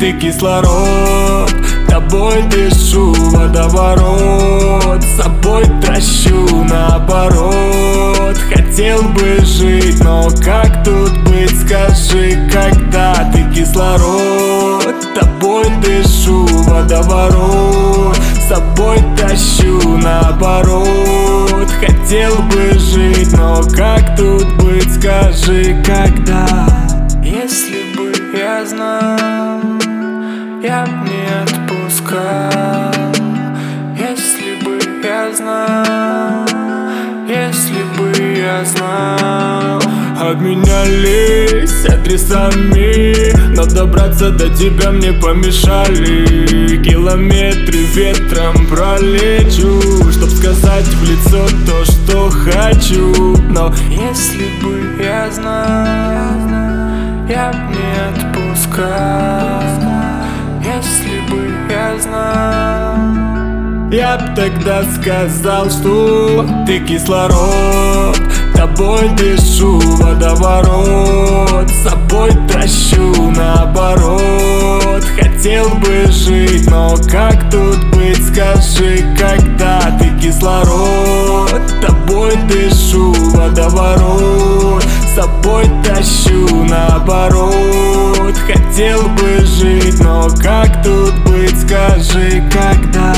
ты кислород, тобой дышу водоворот, с собой тращу наоборот. Хотел бы жить, но как тут быть, скажи, когда ты кислород, тобой дышу водоворот, с собой тащу наоборот. Хотел бы жить, но как тут быть, скажи, когда. Если бы я знал, я б не отпускал. Если бы я знал, если бы я знал. Обменялись адресами, но добраться до тебя мне помешали. Километры ветром пролечу, чтоб сказать в лицо то, что хочу. Но если бы я знал, я б не отпускал. Если бы я знал, я б тогда сказал, что ты кислород, тобой дышу водоворот, с собой тращу наоборот. Хотел бы жить, но как тут быть, скажи, когда ты кислород, тобой дышу водоворот, с собой тащу наоборот. Хотел бы жить, но как тут быть, скажи, когда.